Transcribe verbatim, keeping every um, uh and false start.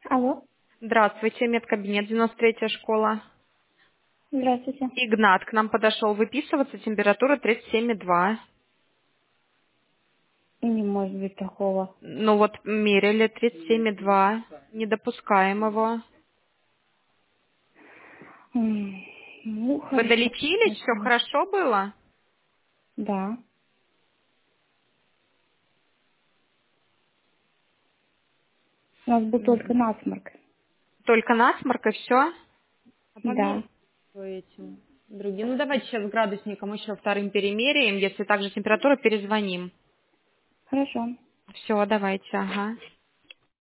Алло, Здравствуйте, медкабинет, девяносто третья школа. здравствуйте. Игнат к нам подошел выписываться, температура тридцать семь и два. Не может быть такого. Ну вот мерили тридцать семь и два, не допускаем его. М, Ну, Вы хорошо. долечились, все Хорошо. хорошо было? Да. У нас был только М, насморк. Только насморк и все? А Да. померите по этим другим. Ну давайте сейчас с градусником еще вторым перемеряем. Если также температура, перезвоним. Хорошо. Все, давайте, ага.